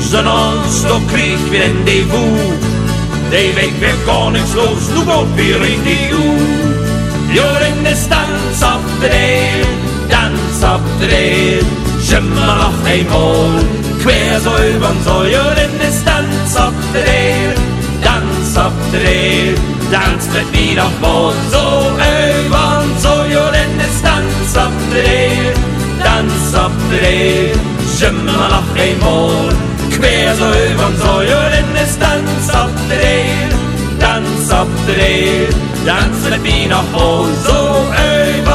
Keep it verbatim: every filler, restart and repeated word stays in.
Tusen ons, då krieg wir in die Wut. Die Weg wird gar nichts los, nu geht wir in die Jugend. Jorden ist Tanz auf der, Tanz auf der, Schimmerlach einmal, quer so übern so. Jorden ist Tanz auf der, Tanz auf der, Tanz mit mir noch mal so übern so. Jorden ist Tanz auf der, Tanz auf der, Schimmerlach einmal, quer so übern so. Jorden ist Tanz auf der, Tanz auf der, Tanz mit mir noch mal so übern